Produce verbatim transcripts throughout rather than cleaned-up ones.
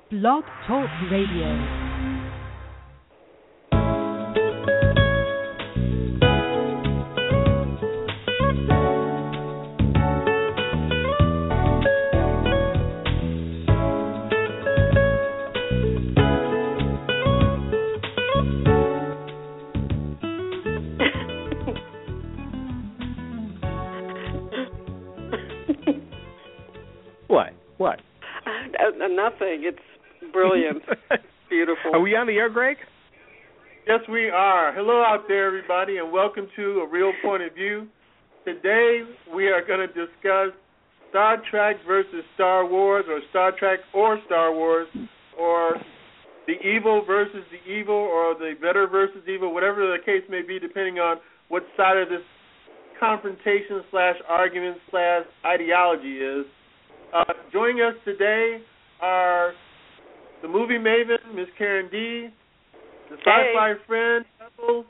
Blog Talk Radio. What? What? Uh, nothing. It's brilliant. Beautiful. Are we on the air, Greg? Yes, we are. Hello out there, everybody, and welcome to A Real Point of View. Today, we are going to discuss Star Trek versus Star Wars, or Star Trek or Star Wars, or the evil versus the evil, or the better versus evil, whatever the case may be, depending on what side of this confrontation slash argument slash ideology is. Uh, joining us today are the movie maven, Miss Karen D, the sci-fi hey. friend, Pebbles.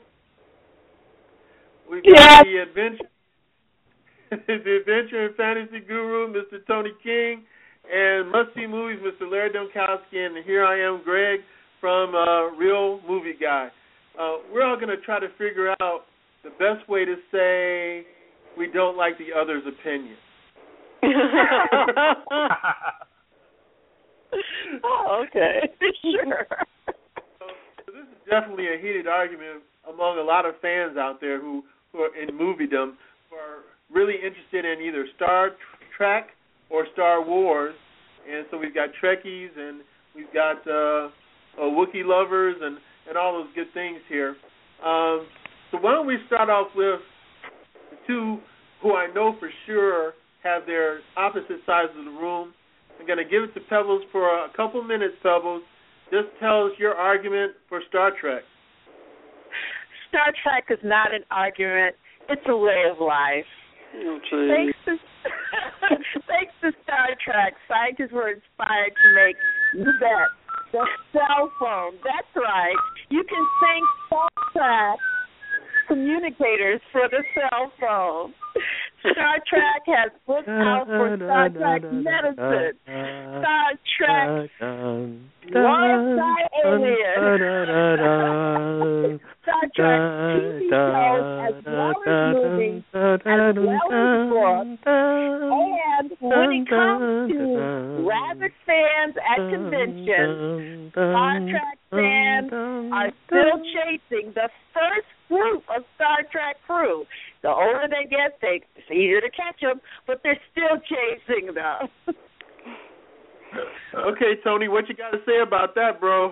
We've got the adventure, the adventure and fantasy guru, Mister Tony King, and must-see movies, Mister Larry Donkowski, and here I am, Greg, from uh, Real Movie Guy. Uh, we're all going to try to figure out the best way to say we don't like the other's opinion. Oh, okay. Sure. So, so this is definitely a heated argument among a lot of fans out there who, who are in moviedom, who are really interested in either Star Trek or Star Wars. And so we've got Trekkies and we've got uh, uh, Wookiee lovers and, and all those good things here. Um, so why don't we start off with the two who I know for sure have their opposite sides of the room. I'm going to give it to Pebbles for a couple minutes, Pebbles. Just tell us your argument for Star Trek. Star Trek is not an argument. It's a way of life. Oh, thanks, to, thanks to Star Trek, scientists were inspired to make that, the cell phone. That's right. You can thank Star Trek communicators for the cell phone. Star Trek has books out for Star Trek medicine. Star Trek Lost by Aliens. Star Trek T V shows as well as movies, as well as books. And when it comes to rabid fans at conventions, Star Trek fans are still chasing the first group of Star Trek crew. The older they get, they, it's easier to catch them, but they're still chasing them. Okay, Tony, what you got to say about that, bro?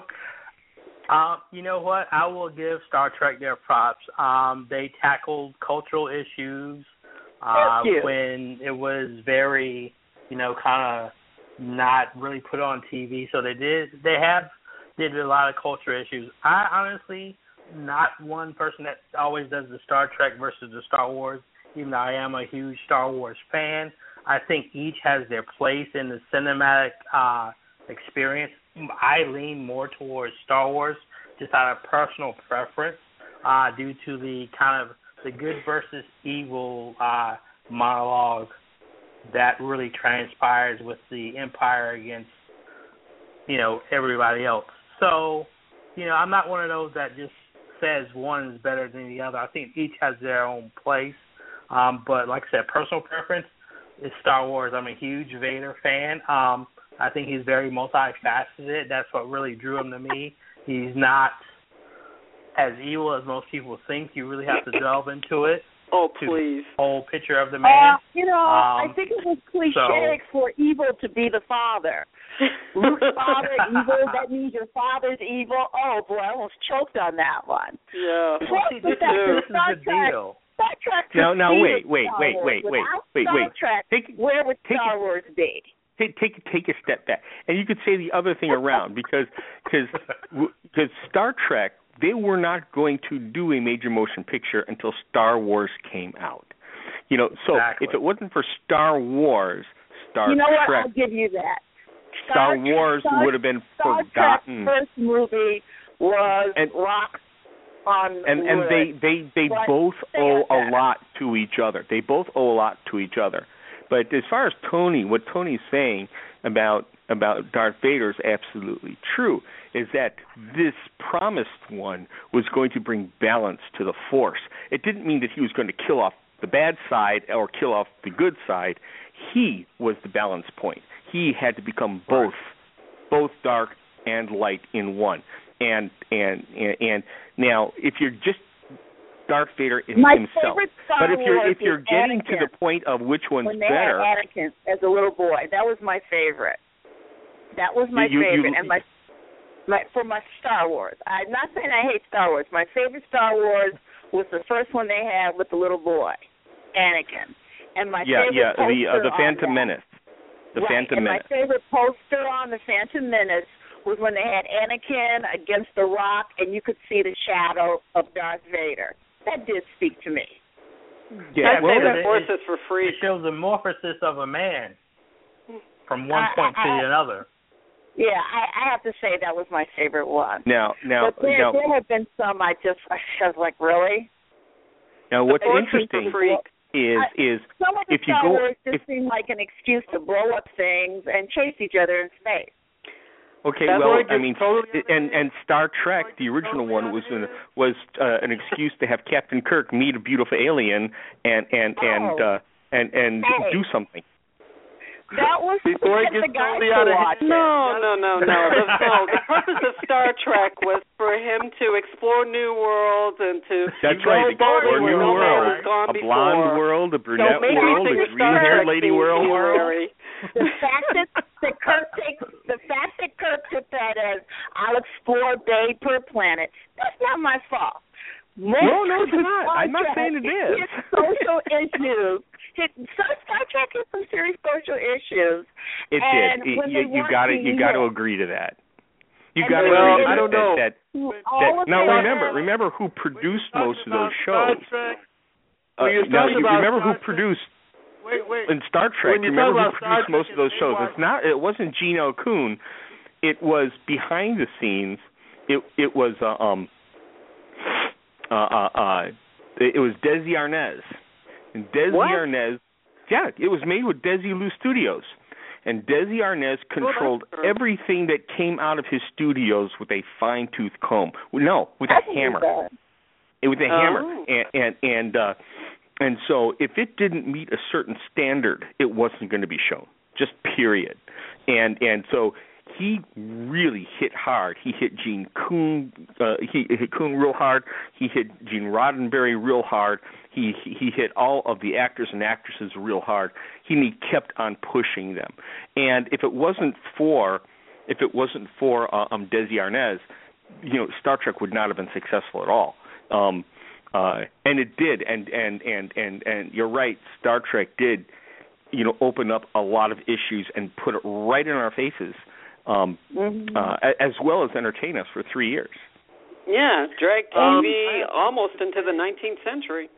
Uh, you know what? I will give Star Trek their props. Um, they tackled cultural issues uh, when it was very, you know, kind of not really put on T V. So they did. They have did a lot of cultural issues. I honestly. Not one person that always does the Star Trek versus the Star Wars, even though I am a huge Star Wars fan. I think each has their place in the cinematic uh, experience. I lean more towards Star Wars just out of personal preference uh, due to the kind of the good versus evil uh, monologue that really transpires with the Empire against, you know, everybody else. So, you know, I'm not one of those that just says one is better than the other. I think each has their own place. Um, but like I said, personal preference is Star Wars. I'm a huge Vader fan. Um, I think he's very multifaceted. That's what really drew him to me. He's not as evil as most people think. You really have to delve into it. Oh, please. The whole picture of the man. Uh, you know, um, I think it was cliche so, for evil to be the father. Luke's father evil, that means your father's evil. Oh, boy, I almost choked on that one. Yeah. Well, see, this, this is the deal. Star Trek No, no, wait, wait, Star wait, wait, Wars. wait, wait, wait. Star Trek, take, where would take, Star Wars be? Take, take, take a step back. And you could say the other thing around, because cause, cause Star Trek, they were not going to do a major motion picture until Star Wars came out. You know, so exactly. if it wasn't for Star Wars, Star you know Trek... what? I'll give you that. Star, Star Wars Star, would have been Star forgotten. Trek's first movie was and, Rock on And, and wood. they, they, they But both owe a that. lot to each other. They both owe a lot to each other. But as far as Tony, what Tony's saying about about Darth Vader is absolutely true, is that this promised one was going to bring balance to the Force. It didn't mean that he was going to kill off the bad side or kill off the good side. He was the balance point. He had to become both, both dark and light in one. And and and, and now, if you're just Darth Vader is My himself, favorite Star but if you're Wars if you're is getting Anakin. to the point of which one's when they better, had Anakin as a little boy, that was my favorite. That was my You- you- favorite, you- and my my for my Star Wars. I'm not saying I hate Star Wars. My favorite Star Wars was the first one they had with the little boy, Anakin, and my yeah, favorite yeah, the uh, poster the Phantom on that, Menace, the right, Phantom and Menace. my favorite poster on the Phantom Menace was when they had Anakin against the rock, and you could see the shadow of Darth Vader. That did speak to me. Yeah, I well, say that- the Force is for free. It shows the morphosis of a man from one I- point I- to I- another. Yeah, I, I have to say that was my favorite one. now, now, but there, now, there have been some I just I was like, really? now, what's Force is for interesting free. is I- is Some of the if you Star go, Wars just if, seem like an excuse to blow up things and chase each other in space. okay, That's well, where it I gets mean, totally and and Star Trek, the original one, was an, was uh, an excuse to have Captain Kirk meet a beautiful alien and and and Oh. uh, and and Hey. do something. That was Before it to gets get the guys totally to out of watch it. No, no, no, no. The, no. The purpose of Star Trek was for him to explore new worlds and to That's go right, boldly explore where new no man world, has gone a before. blonde world, a brunette so maybe world, a think Star green-haired Trek lady seems world. temporary. The fact that, that Kirk takes the fact that Kirk took that as I'll explore Bay per planet, that's not my fault. Most No, no, it's of not. Star I'm not Trek saying it is. hits social issues. Hit, Star Star Trek has some serious social issues. It and did. It, when you they you want got to to, you you got to know, agree to that. You And got to then- agree Well, to I that. don't know. That, all that, of now that- remember, remember who produced most of those Star shows. Trek, Uh, when you're now talking you about remember who Star Trek- produced wait, wait. in Star Trek. When you Remember talk who about Star produced most Trek of those and shows. Baywatch- It's not. It wasn't Gene Coon. It was behind the scenes. It it was uh, um uh uh, uh it was Desi Arnaz. And Desi What? Arnaz, yeah, it was made with Desilu Studios. And Desi Arnaz controlled true. everything that came out of his studios with a fine-tooth comb. No, with a I believe hammer. that. It with a Oh. hammer. And and and uh and so if it didn't meet a certain standard, it wasn't going to be shown. Just period. And and so he really hit hard. He hit Gene Coon. Uh, he hit Coon real hard. He hit Gene Roddenberry real hard. He he hit all of the actors and actresses real hard. He, he kept on pushing them. And if it wasn't for if it wasn't for uh, um, Desi Arnaz, you know, Star Trek would not have been successful at all. Um, uh, and it did. And, and and and and you're right. Star Trek did, you know, open up a lot of issues and put it right in our faces. Um, Mm-hmm. uh, as well as entertain us for three years. Yeah, drag T V Um, almost into the nineteenth century.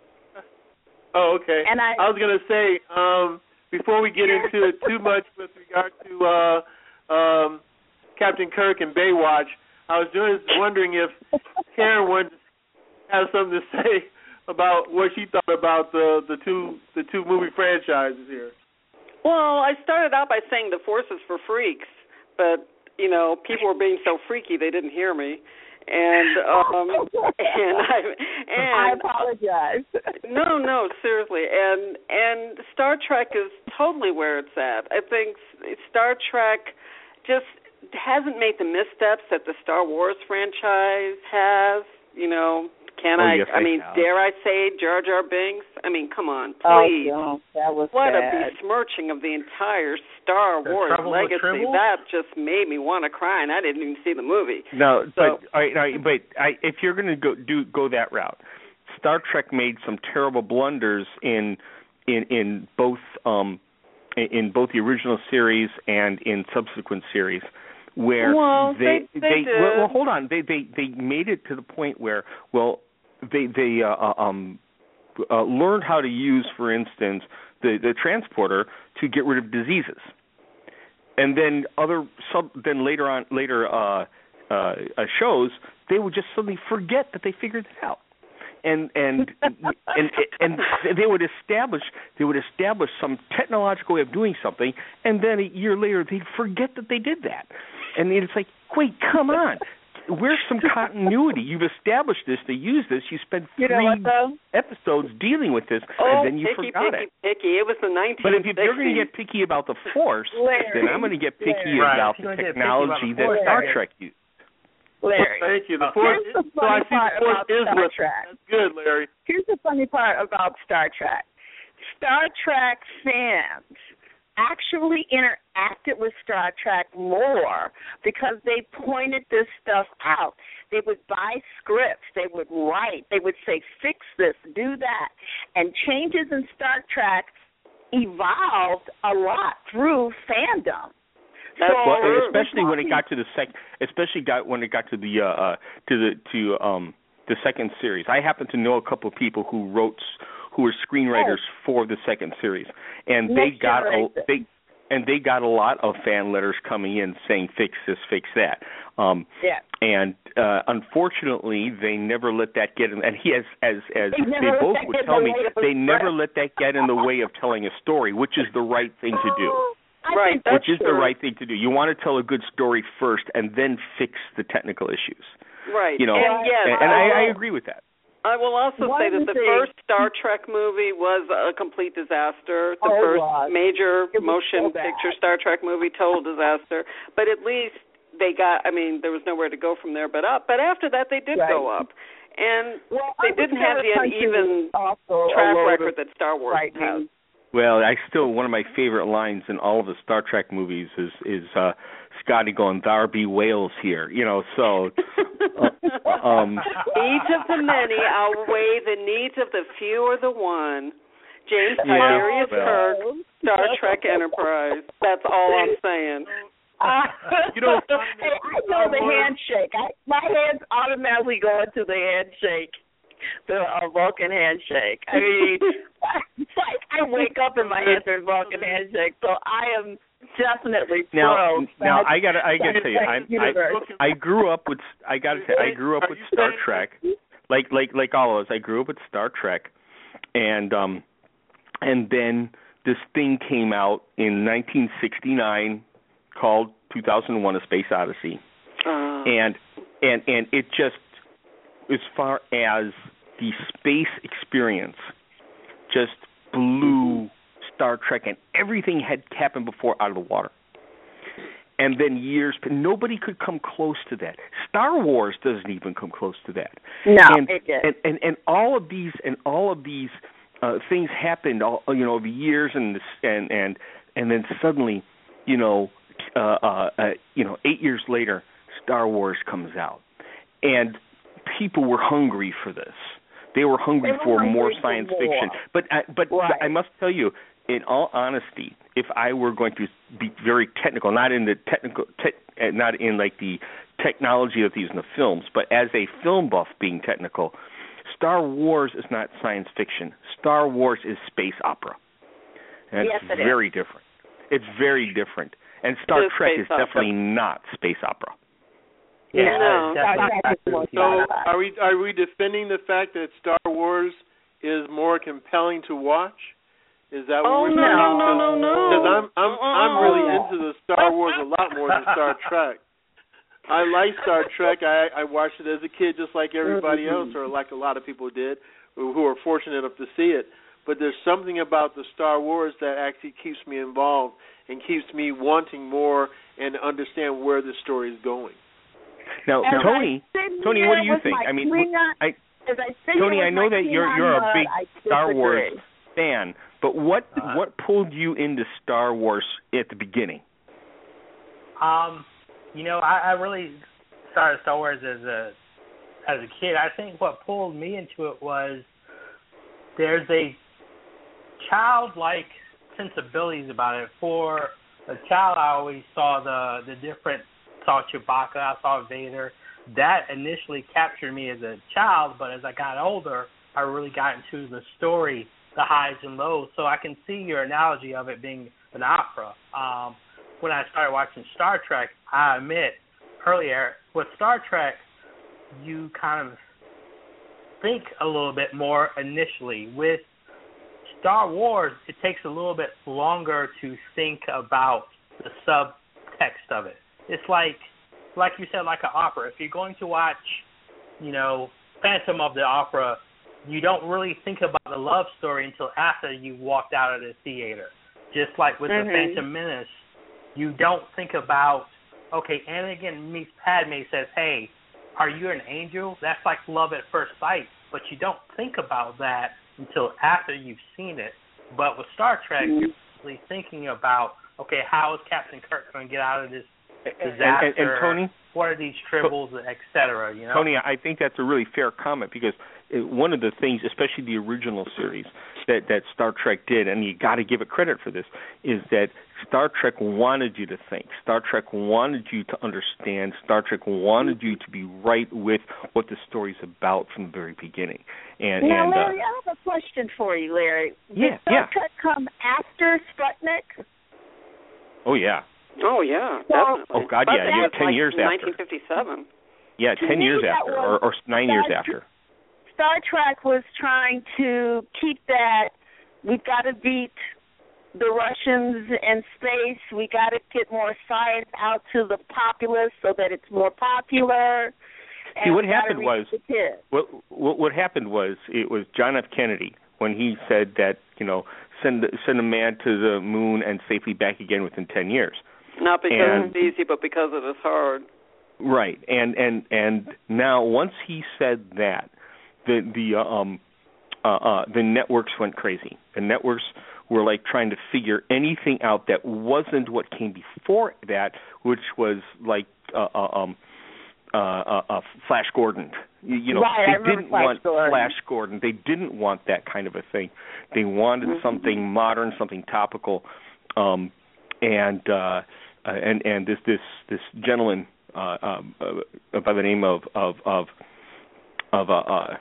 Oh, okay. And I- I was going to say, um, before we get into it too much with regard to uh, um, Captain Kirk and Baywatch, I was just wondering if Karen would have something to say about what she thought about the the two the two movie franchises here. Well, I started out by saying the Force is for freaks, but you know, people were being so freaky they didn't hear me, and um, and I and I apologize. no, no, seriously, and and Star Trek is totally where it's at. I think Star Trek just hasn't made the missteps that the Star Wars franchise has. You know, can Oh, I? yes, I they mean, have. dare I say Jar Jar Binks? I mean, come on, Oh, please. no, that was What a bad. besmirching of the entire Star The Wars Trouble with legacy. Tribble? That just made me want to cry, and I didn't even see the movie. No, So- but all right, all right, but I, if you're going to go do go that route, Star Trek made some terrible blunders in in in both um in, in both the original series and in subsequent series, where Well, they they- they did. well, well hold on they they they made it to the point where well they they uh, uh, um uh, learned how to use, for instance, the the transporter to get rid of diseases. And then other sub, then later on later uh, uh, uh, shows, they would just suddenly forget that they figured it out. and and and and they would establish they would establish some technological way of doing something, and then a year later they'd forget that they did that, and it's like, wait, come on. Where's some continuity? You've established this. They use this. You spent three you know episodes dealing with this, oh, and then you picky, forgot picky, it. Picky, It was the nineteen sixties. But if you're going to get picky about the Force, Larry, then I'm going to get picky Larry. about Right. the technology that Larry. Star Trek used. Larry. Thank you. The Here's Force, the so I funny see part the Force about is Star with Trek. That's good, Larry. Here's the funny part about Star Trek. Star Trek fans actually interacted with Star Trek more because they pointed this stuff out. They would buy scripts. They would write. They would say, fix this, do that. And changes in Star Trek evolved a lot through fandom. That's so, well, and especially when it got to the sec, especially got when it got to the uh, uh, to the to um the second series. I happen to know a couple of people who wrote who were screenwriters oh. for the second series, and they Next got a, generation. they and they got a lot of fan letters coming in saying fix this, fix that. Um, yeah. And uh, unfortunately, they never let that get in. And he, as as as they, they both would tell me, they never let that get in the way of telling a story, which is the right thing to do. I right, think which is true. the right thing to do. You want to tell a good story first, and then fix the technical issues. Right. You know, and, yes, and, and I, I agree with that. I will also One say that the thing- first Star Trek movie was a complete disaster. The Oh, it first was. major It was motion so bad. picture Star Trek movie, total disaster. But at least they got, I mean, there was nowhere to go from there but up. But after that, they did Right. go up. And well, they didn't have the uneven track record that Star Wars has. Well, I still, one of my favorite lines in all of the Star Trek movies is is uh, Scotty going, "There be whales here," you know. So, uh, um, needs of the many outweigh the needs of the few or the one. James Yeah, Tiberius well. Kirk, Star Trek Enterprise. That's all I'm saying. Uh, You know, hey, I know the handshake. I, my hands automatically go into the handshake, the uh, Vulcan handshake. I mean, it's like I wake up and my hands are Vulcan handshake. So I am definitely now, pro. now Star- I got I got to tell you, Star I, Trek universe. I I grew up with I got to say I grew up with Star Trek, like like like all of us. I grew up with Star Trek, and um, and then this thing came out in nineteen sixty-nine called two thousand one: A Space Odyssey, Uh, and and and it just, as far as the space experience, just blew Star Trek and everything had happened before out of the water. And then years, nobody could come close to that. Star Wars doesn't even come close to that. No, and, it did. and, and and all of these and all of these uh, things happened, all, you know, over years, and this, and and and then suddenly, you know, uh, uh, uh, you know, eight years later, Star Wars comes out, and people were hungry for this. They were hungry They were for hungry more for science more. fiction. But I, but Right. I must tell you, in all honesty, if I were going to be very technical, not in the technical, te- uh, not in like the technology of these in the films, but as a film buff being technical, Star Wars is not science fiction. Star Wars is space opera. And Yes, it's it is. very different. It's very different. And Star It is Trek space is opera. definitely not space opera. Yeah, No. that's Star Trek is more So are we are we defending the fact that Star Wars is more compelling to watch? Is that what Oh, we're no, saying? no, no, no. Because I'm I'm I'm really Uh-uh. into the Star Wars a lot more than Star Trek. I like Star Trek. I I watched it as a kid, just like everybody else, or like a lot of people did, who who are fortunate enough to see it. But there's something about the Star Wars that actually keeps me involved and keeps me wanting more and understand where the story is going. Now, As Tony, I sit Tony, here what do you with think? my I mean, Klingon- I, as I sit Tony, here I with know my that you're Klingon you're a mud, big I Star Wars disagree. fan, but what Uh, what pulled you into Star Wars at the beginning? Um, you know, I, I really started Star Wars as a as a kid. I think what pulled me into it was there's a childlike sensibilities about it. For a child, I always saw the the different, saw Chewbacca, I saw Vader. That initially captured me as a child, but as I got older, I really got into the story, the highs and lows. So I can see your analogy of it being an opera. Um, when I started watching Star Trek, I admit earlier with Star Trek, you kind of think a little bit more initially. With Star Wars, it takes a little bit longer to think about the subtext of it. It's like, like you said, like an opera. If you're going to watch, you know, Phantom of the Opera, you don't really think about the love story until after you walked out of the theater. Just like with mm-hmm. the Phantom Menace, you don't think about, okay, Anakin meets Padme, says, hey, are you an angel? That's like love at first sight, but you don't think about that until after you've seen it. But with Star Trek, mm-hmm. you're really thinking about, okay, how is Captain Kirk going to get out of this disaster? And, and, and Tony? What are these tribbles, et cetera? You know? Tony, I think that's a really fair comment because one of the things, especially the original series, that, that Star Trek did, and you got to give it credit for this, is that Star Trek wanted you to think. Star Trek wanted you to understand. Star Trek wanted you to be right with what the story's about from the very beginning. And, now, and, Larry, uh, I have a question for you, Larry. Yeah, Did Star yeah. Trek come after Sputnik? Oh, yeah. Oh, yeah, Well, definitely. Oh, God, But yeah, that yeah, was ten like years after. nineteen fifty-seven. Yeah, To ten me, years that after, was- or, or nine years Star after. Star Trek was trying to keep that, we've got to beat the Russians in space, we got to get more science out to the populace so that it's more popular. See, and what we gotta happened reach was, the kids. what, what what happened was, it was John F. Kennedy when he said that, you know, send send a man to the moon and safely back again within ten years. Not because And- it's easy, but because it is hard. Right, and and and now once he said that, the the uh, um uh, uh the networks went crazy. The networks were like trying to figure anything out that wasn't what came before that, which was like uh, uh, um uh, uh, uh Flash Gordon. You, you know, right, they didn't Flash want Gordon. Flash Gordon. They didn't want that kind of a thing. They wanted Mm-hmm. something modern, something topical, um, and uh, uh, and and this this this gentleman. Uh, um, uh, by the name of of of, of uh, uh,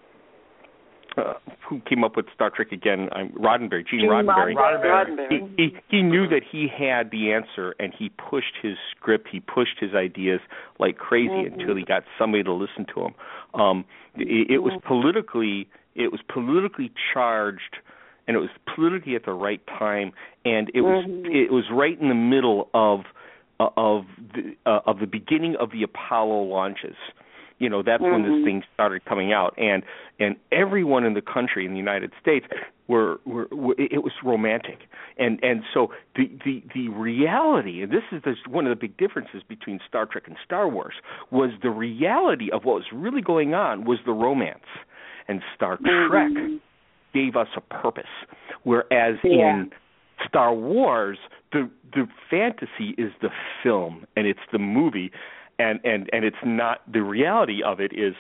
uh, who came up with Star Trek again? I'm Roddenberry, Gene, Gene Roddenberry. Roddenberry. He, he he knew that he had the answer, and he pushed his script, he pushed his ideas like crazy mm-hmm. until he got somebody to listen to him. Um, it, it was politically it was politically charged, and it was politically at the right time, and it was mm-hmm. it was right in the middle of. Uh, of the uh, of the beginning of the Apollo launches. You know, that's mm-hmm. when this thing started coming out, and and everyone in the country in the United States were were, were it was romantic, and and so the the the reality, and this is this, one of the big differences between Star Trek and Star Wars, was the reality of what was really going on was the romance, and Star mm-hmm. Trek gave us a purpose, whereas yeah. in Star Wars, the the fantasy is the film and it's the movie, and, and, and it's not the reality of it is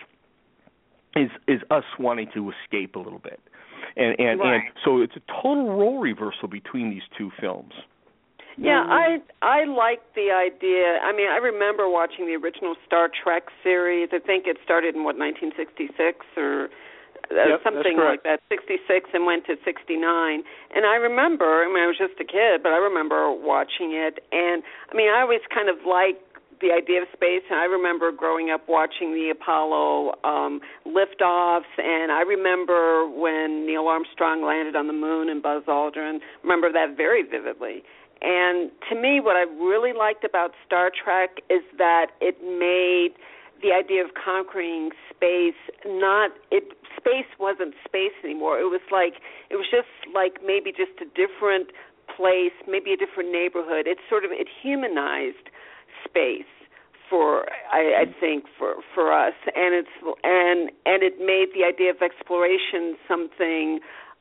is is us wanting to escape a little bit, and and, right. and so it's a total role reversal between these two films. Yeah, I I like the idea. I mean, I remember watching the original Star Trek series. I think it started in what nineteen sixty-six or. Uh, yep, something like that, sixty-six and went to sixty-nine. And I remember, I mean, I was just a kid, but I remember watching it. And, I mean, I always kind of liked the idea of space, and I remember growing up watching the Apollo um, liftoffs, and I remember when Neil Armstrong landed on the moon and Buzz Aldrin. Remember that very vividly. And to me, what I really liked about Star Trek is that it made the idea of conquering space not it space wasn't space anymore. It was like it was just like maybe just a different place, maybe a different neighborhood. It sort of it humanized space for I, I think for for us, and it's and and it made the idea of exploration something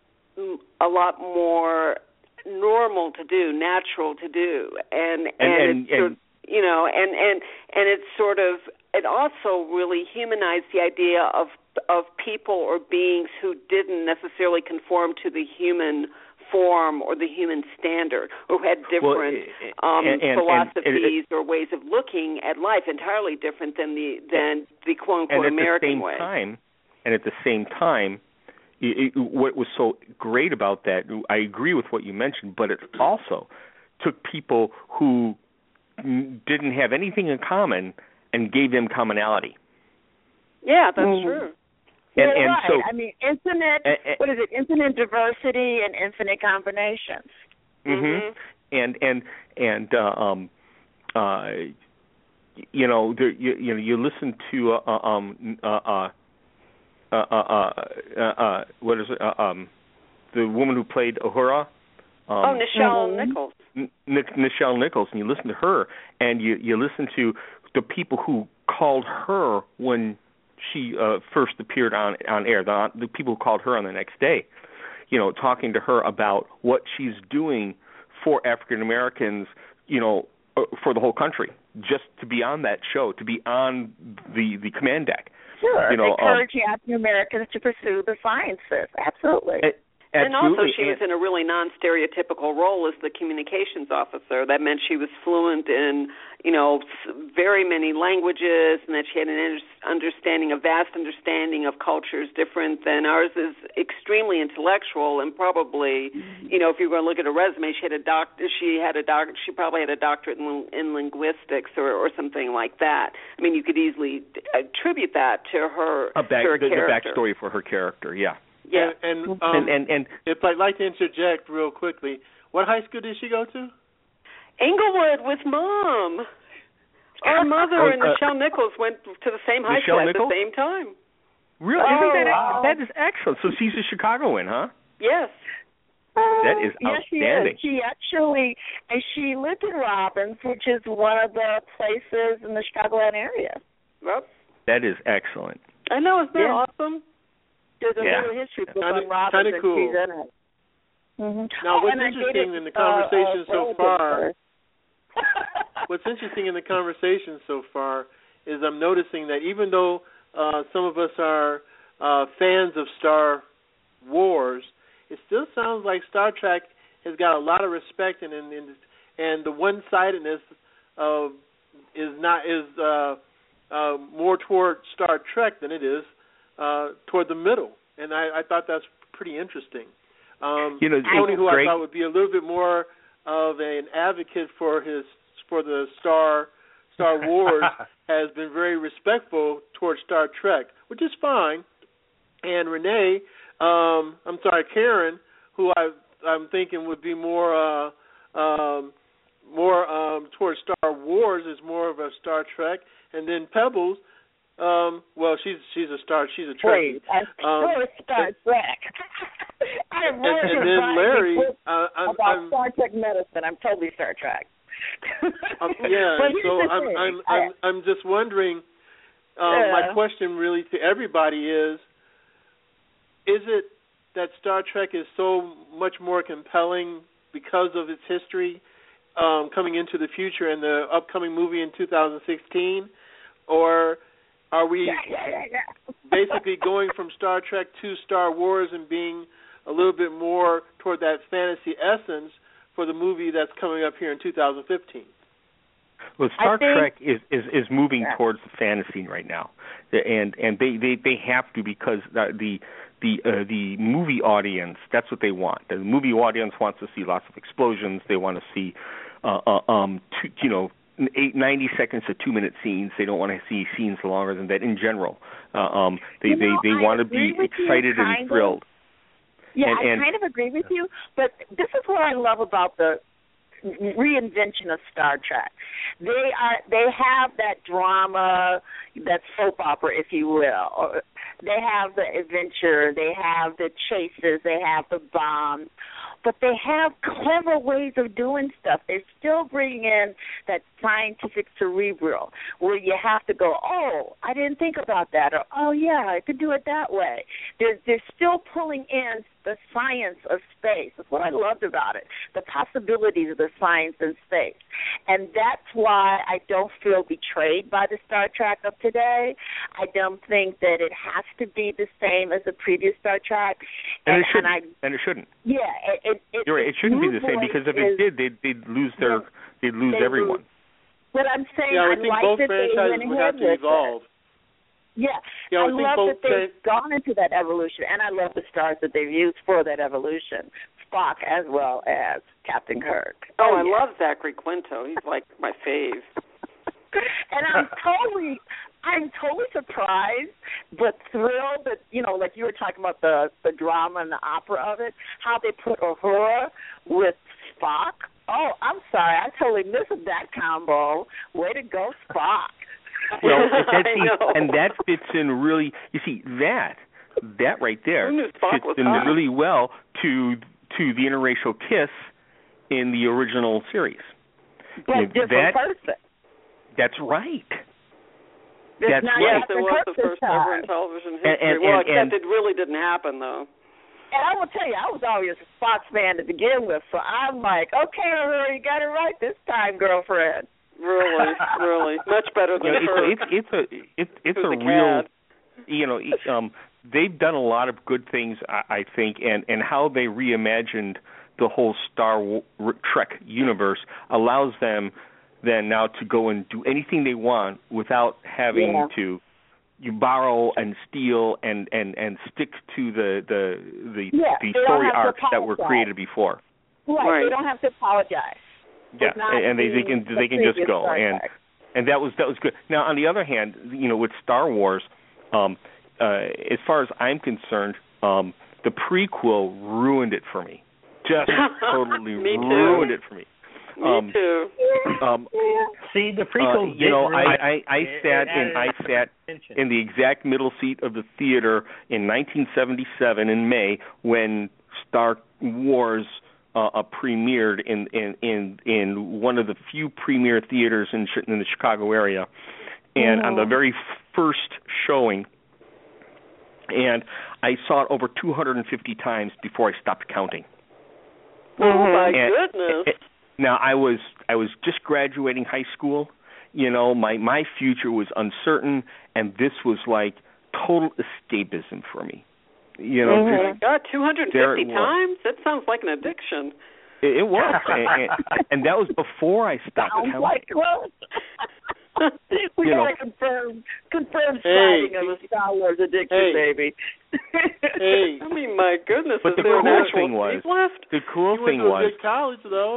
a lot more normal to do, natural to do, and and, and, and, it's sort of, you know, and and and it's sort of it also really humanized the idea of of people or beings who didn't necessarily conform to the human form or the human standard, or who had different well, um, and, and, philosophies and, and, or ways of looking at life, entirely different than the than the quote unquote and American at the same way. Time, and at the same time, it, it, what was so great about that, I agree with what you mentioned, but it also took people who didn't have anything in common and gave them commonality. Yeah, that's mm-hmm. true. And, and right. so I mean, infinite. And, and, what is it? Infinite diversity and infinite combinations. Mm-hmm. mm-hmm. And and and uh, um, uh, you know, there, you, you know, you listen to uh, um uh uh uh uh, uh, uh what is it uh, um the woman who played Uhura. Um, oh, Nichelle mm-hmm. Nichols. N- Nichelle Nichols, and you listen to her, and you you listen to the people who called her when she uh, first appeared on on air. The, the people who called her on the next day, you know, talking to her about what she's doing for African Americans, you know, uh, for the whole country, just to be on that show, to be on the, the command deck. Sure, you know, encouraging um, African Americans to pursue the sciences. Absolutely. It, And also, Absolutely. she was in a really non-stereotypical role as the communications officer. That meant she was fluent in, you know, very many languages, and that she had an understanding, a vast understanding of cultures different than ours. Is extremely intellectual, and probably, you know, if you're going to look at her resume, she had a doc. She had a doc. She probably had a doctorate in, in linguistics or, or something like that. I mean, you could easily attribute that to her, a back, to her the, character. The backstory for her character, yeah. Yeah, and and, and, um, and and if I'd like to interject real quickly, what high school did she go to? Englewood with Mom. Our mother oh, and uh, Nichelle Nichols went to the same high Nichelle school Nichols? at the same time. Really? Oh, Isn't that wow. that is excellent? So she's a Chicagoan, huh? Yes. That is yes, outstanding. She is. She actually, and she lived in Robbins, which is one of the places in the Chicagoland area. Well, that is excellent. I know. Isn't that yeah. awesome? There's a Yeah. little history book Kinda, on Robbins kinda cool. and she's in it. Mm-hmm. Now, what's and interesting dated, in the conversation uh, uh, so far, what's what's interesting in the conversation so far is I'm noticing that even though uh, some of us are uh, fans of Star Wars, it still sounds like Star Trek has got a lot of respect, and and, and the one-sidedness uh, is not is uh, uh, more toward Star Trek than it is uh, toward the middle, and I, I thought that's pretty interesting. Um, you know, Tony, who great. I thought would be a little bit more of an advocate for his for the Star Star Wars, has been very respectful towards Star Trek, which is fine. And Renee, um, I'm sorry, Karen, who I I'm thinking would be more uh, um, more um, towards Star Wars, is more of a Star Trek, and then Pebbles. Um, well, she's she's a star. She's a Trekkie. Wait, I'm um, sure Star Trek. I'm and, and then Larry, uh, I'm, about I'm, Star Trek medicine. I'm totally Star Trek. um, yeah, but so here's the I'm thing. I'm I'm I'm just wondering. Um, Yeah. My question really to everybody is: is it that Star Trek is so much more compelling because of its history um, coming into the future and the upcoming movie in two thousand sixteen, or are we Yeah, yeah, yeah, yeah. basically going from Star Trek to Star Wars and being a little bit more toward that fantasy essence for the movie that's coming up here in two thousand fifteen? Well, Star think, Trek is, is, is moving yeah. towards the fantasy right now, and and they, they, they have to, because the the the, uh, the movie audience, that's what they want. The movie audience wants to see lots of explosions. They want to see, uh, uh, um, two, you know, eight, ninety seconds to two minute scenes. They don't want to see scenes longer than that. In general, uh, um, they You they, know, they I want to agree be with you, excited kind and of. thrilled. Yeah, And- I and- kind of agree with you, but this is what I love about the reinvention of Star Trek. They are they have that drama, that soap opera, if you will. Or they have the adventure, they have the chases, they have the bombs, but they have clever ways of doing stuff. They're still bringing in that scientific cerebral, where you have to go, oh, I didn't think about that, or oh yeah, I could do it that way. They're they're still pulling in the science of space. That's what I loved about it, the possibilities of the science in space. And that's why I don't feel betrayed by the Star Trek of today. I don't think that it has to be the same as the previous Star Trek. And, And, it shouldn't. and I, and it shouldn't. yeah, it, it, it, You're right. It shouldn't be the same, New because if Voice it did, they'd, they'd lose their Yeah. they'd lose They everyone. lose. But I'm saying Yeah, I I, would think like both that they franchises went would ahead have to with evolve. it. Yeah, Yeah, I I would think love both that they've fran- gone into that evolution, and I love the stars that they've used for that evolution, Spock as well as Captain Kirk. Oh, I yeah. love Zachary Quinto. He's like my fave. And I'm totally, I'm totally surprised but thrilled that, you know, like you were talking about the, the drama and the opera of it, how they put Uhura with Spock. Oh, I'm sorry, I totally missed that combo. Way to go, Spock. Well, that, and that fits in really, you see, that, that right there fits in hot. really well to to the interracial kiss in the original series. But you know, different that, person. That's right. It's that's not right. Yes, it was the first time. ever in television history. And, and, well, and, except and, it really didn't happen, though. And I will tell you, I was always a Fox fan to begin with, so I'm like, okay, you got it right this time, girlfriend. Really, really, much better than you know, her. It's, it's, it's a it's it's a, a real, you know, um, they've done a lot of good things, I, I think, and and how they reimagined the whole Star Trek universe allows them then now to go and do anything they want without having yeah. to you borrow and steal and, and, and stick to the the the, yeah, the story arcs that were created before. Right. right. They don't have to apologize. Yeah, and they, they can they can just go and and that was that was good. Now on the other hand, you know, with Star Wars, um, uh, as far as I'm concerned, um, the prequel ruined it for me. Just totally me ruined it for me. Um, me too. Um, See, the prequel. Uh, you know, really, I, I, I sat in I sat attention. in the exact middle seat of the theater in nineteen seventy-seven in May when Star Wars uh, uh, premiered in, in in in one of the few premiere theaters in in the Chicago area, and mm-hmm. on the very first showing, and I saw it over two hundred fifty times before I stopped counting. Oh my and, goodness! And, now I was I was just graduating high school. You know, my my future was uncertain, and this was like total escapism for me. You know, oh just, my God, two hundred fifty times? That sounds like an addiction. It, it was, and, and, and that was before I stopped sounds counting. Like, well, we you gotta know, confirm confirm hey, sighting of a Star Wars addiction, hey, baby. hey, I mean, my goodness, but is the there cool an actual thing was left? the cool you thing went to was a good college though.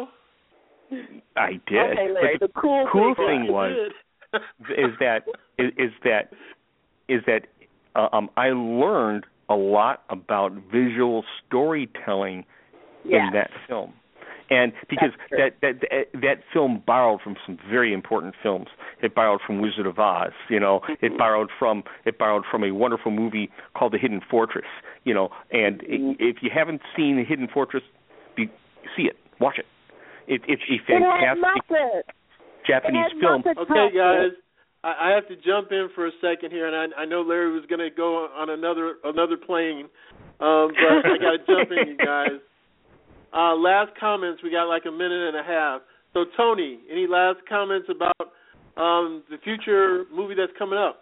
I did. Okay, Larry, but the cool, cool thing, thing was is that is, is that is that uh, um, I learned a lot about visual storytelling yes. in that film, and because that, that that that film borrowed from some very important films. It borrowed from Wizard of Oz, you know. Mm-hmm. It borrowed from it borrowed from a wonderful movie called The Hidden Fortress, you know. And mm-hmm. it, if you haven't seen The Hidden Fortress, be, see it, watch it. It, it's a fantastic Japanese film. Okay, guys, I, I have to jump in for a second here, and I, I know Larry was going to go on another another plane, um, but I got to jump in, you guys. Uh, last comments, we got like a minute and a half. So, Tony, any last comments about um, the future movie that's coming up?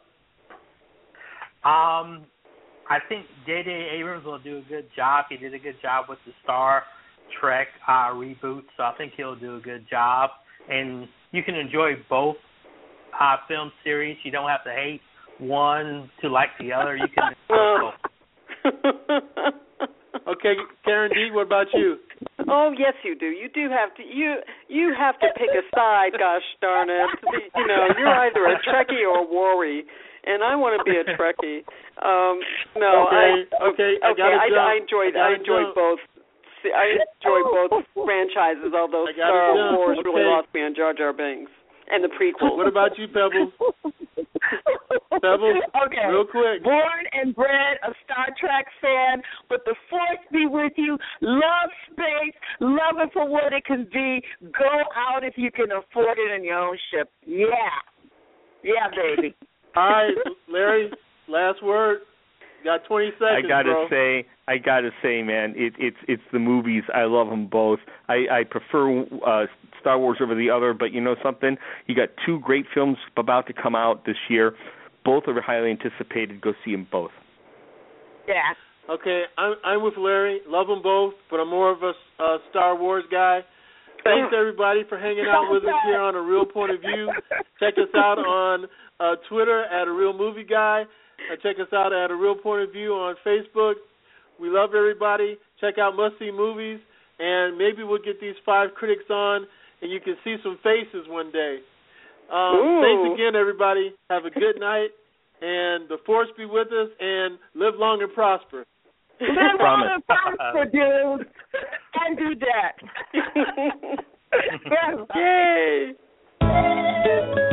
Um, I think J J Abrams will do a good job. He did a good job with the Star Trek uh, reboot, so I think he'll do a good job. And you can enjoy both uh, film series. You don't have to hate one to like the other. You can enjoy both. Okay, Karen D, what about you? Oh, yes, you do. You do have to. You you have to pick a side. Gosh darn it! You know, you're either a Trekkie or a Warry, and I want to be a Trekkie. Um, no, okay, I okay, I, okay, I, I enjoyed I, I enjoyed jump. both. I enjoyed both franchises, although Star Wars okay. really lost me on Jar Jar Binks and the prequel. What about you, Pebbles? Pebbles, okay. real quick. Born and bred a Star Trek fan, but the Force be with you. Love space, love it for what it can be. Go out if you can afford it in your own ship. Yeah. Yeah, baby. All right, Larry, last word. Got twenty seconds, I gotta bro. say, I gotta say, man, it, it's it's the movies. I love them both. I, I prefer uh, Star Wars over the other, but you know something? You got two great films about to come out this year. Both are highly anticipated. Go see them both. Yeah. Okay, I'm, I'm with Larry. Love them both, but I'm more of a uh, Star Wars guy. Thanks, everybody, for hanging out with us here on A Real Point of View. Check us out on uh, Twitter at A Real Movie Guy. Uh, check us out at A Real Point of View on Facebook. We love everybody. Check out Must See Movies, and maybe we'll get these five critics on, and you can see some faces one day. Um, thanks again, everybody. Have a good night, and the force be with us, and live long and prosper. Live long and prosper, dude. And do that. Yay!